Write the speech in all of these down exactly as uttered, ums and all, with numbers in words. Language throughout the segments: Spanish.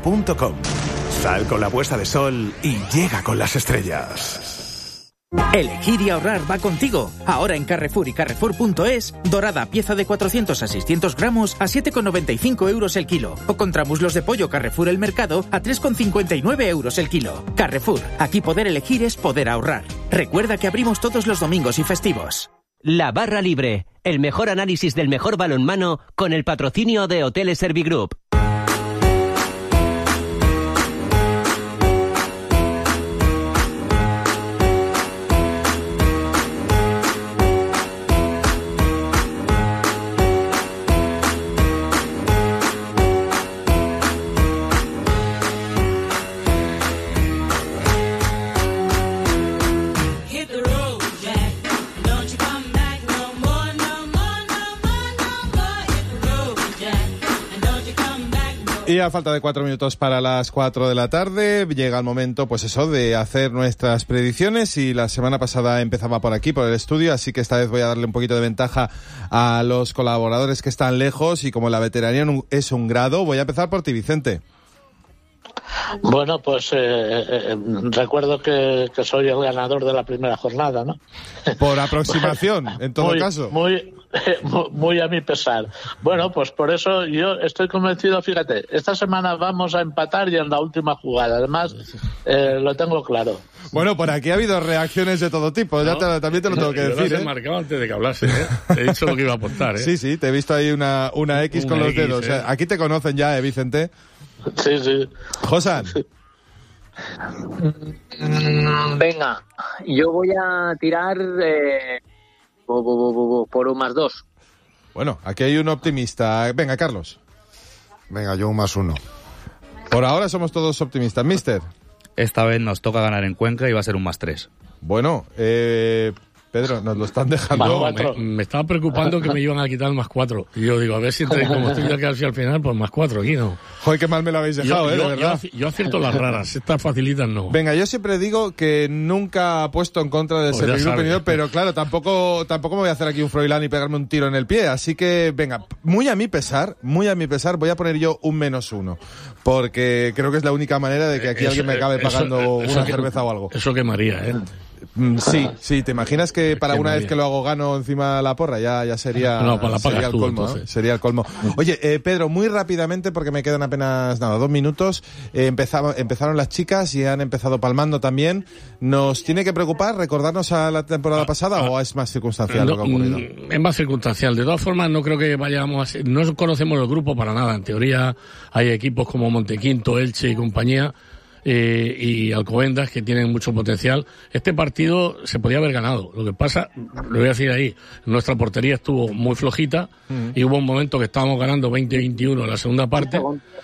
punto com. Sal con la puesta de sol y llega con las estrellas. Elegir y ahorrar va contigo. Ahora en Carrefour y Carrefour punto es, dorada pieza de cuatrocientos a seiscientos gramos a siete con noventa y cinco euros el kilo. O contramuslos de pollo Carrefour El Mercado a tres con cincuenta y nueve euros el kilo. Carrefour, aquí poder elegir es poder ahorrar. Recuerda que abrimos todos los domingos y festivos. La Barra Libre, el mejor análisis del mejor balonmano con el patrocinio de Hoteles Servigroup. Y a falta de cuatro minutos para las cuatro de la tarde, llega el momento, pues eso, de hacer nuestras predicciones. Y la semana pasada empezaba por aquí, por el estudio, así que esta vez voy a darle un poquito de ventaja a los colaboradores que están lejos. Y como la veteranía es un grado, voy a empezar por ti, Vicente. Bueno, pues eh, eh, recuerdo que, que soy el ganador de la primera jornada, ¿no? Por aproximación, en todo muy, caso. Muy, eh, muy a mi pesar. Bueno, pues por eso yo estoy convencido, fíjate, esta semana vamos a empatar y en la última jugada, además, eh, lo tengo claro. Bueno, por aquí ha habido reacciones de todo tipo, no, ya te, también te lo tengo que decir. Yo lo he ¿eh? marcado antes de que hablase, ¿eh? He dicho lo que iba a aportar, ¿eh? Sí, sí, te he visto ahí una, una X una con los X, dedos. ¿eh? Aquí te conocen ya, ¿eh, Vicente? Sí, sí. Josan. Venga, yo voy a tirar eh, por un más dos. Bueno, aquí hay un optimista. Venga, Carlos. Venga, yo un más uno. Por ahora somos todos optimistas. Mister. Esta vez nos toca ganar en Cuenca y va a ser un más tres. Bueno, eh... Pedro, nos lo están dejando. No, me, me estaba preocupando que me iban a quitar el más cuatro. Y yo digo, a ver si entre, como estoy ya casi al final, pues más cuatro aquí, ¿no? Joder, qué mal me lo habéis dejado, yo, ¿eh? Yo, de verdad. Yo, yo acierto las raras, estas facilitas no. Venga, yo siempre digo que nunca he puesto en contra del pues Servigroup Benidorm, pero claro, tampoco, tampoco me voy a hacer aquí un Froilán y pegarme un tiro en el pie. Así que, venga, muy a mi pesar, muy a mi pesar, voy a poner yo un menos uno. Porque creo que es la única manera de que aquí eso, alguien me acabe pagando eso, eso una que, cerveza o algo. Eso quemaría, ¿eh? Sí, sí, ¿te imaginas que para una vez que lo hago gano encima de la porra? Ya, ya sería, no, para la sería el tú, colmo, ¿no? Sería el colmo. Oye, eh, Pedro, muy rápidamente, porque me quedan apenas, nada, dos minutos, eh, empezaba, empezaron las chicas y han empezado palmando también. ¿Nos tiene que preocupar recordarnos a la temporada pasada ah, o es más circunstancial no, lo que ha ocurrido? Es más circunstancial. De todas formas, no creo que vayamos a ser, no conocemos el grupo para nada. En teoría, hay equipos como Montequinto, Elche y compañía, Eh, y Alcobendas que tienen mucho potencial. Este partido se podía haber ganado. Lo que pasa, lo voy a decir ahí, nuestra portería estuvo muy flojita uh-huh. y hubo un momento que estábamos ganando veinte veintiuno en la segunda parte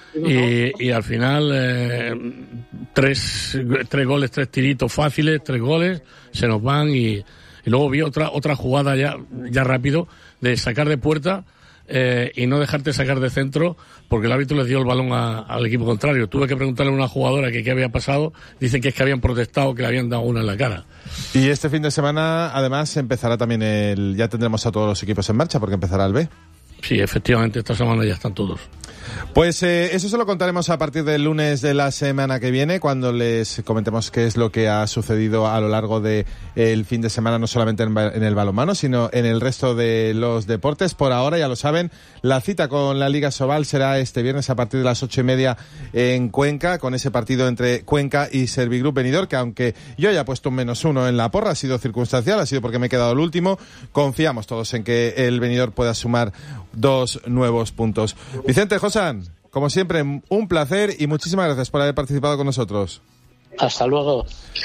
y, y al final eh, tres, tres goles, tres tiritos fáciles, tres goles, se nos van y, y luego vi otra otra jugada ya, ya rápido de sacar de puerta Eh, y no dejarte sacar de centro porque el árbitro les dio el balón a, al equipo contrario. Tuve que preguntarle a una jugadora que qué había pasado. Dicen que es que habían protestado, que le habían dado una en la cara. Y este fin de semana además empezará también el... ya tendremos a todos los equipos en marcha porque empezará el B. Sí, efectivamente, esta semana ya están todos. Pues eh, eso se lo contaremos a partir del lunes de la semana que viene, cuando les comentemos qué es lo que ha sucedido a lo largo del de fin de semana, no solamente en, en el balonmano, sino en el resto de los deportes. Por ahora, ya lo saben, la cita con la Liga Sobal será este viernes a partir de las ocho y media en Cuenca, con ese partido entre Cuenca y Servigroup Benidorm, que aunque yo haya puesto un menos uno en la porra, ha sido circunstancial, ha sido porque me he quedado el último. Confiamos todos en que el Benidorm pueda sumar dos nuevos puntos. Vicente, Josan, como siempre, un placer y muchísimas gracias por haber participado con nosotros. Hasta luego.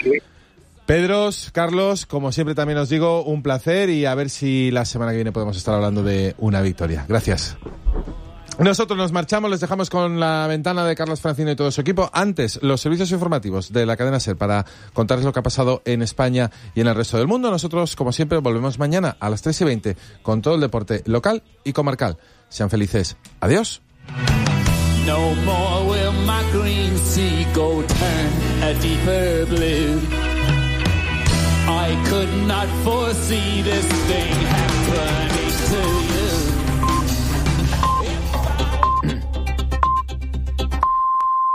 Pedros, Carlos, como siempre también os digo, un placer y a ver si la semana que viene podemos estar hablando de una victoria. Gracias. Nosotros nos marchamos, les dejamos con la ventana de Carlos Francino y todo su equipo. Antes, los servicios informativos de la cadena SER para contarles lo que ha pasado en España y en el resto del mundo. Nosotros, como siempre, volvemos mañana a las tres y veinte con todo el deporte local y comarcal. Sean felices. Adiós. No more will my green sea go turn a deeper blue. I could not foresee this thing happening to you.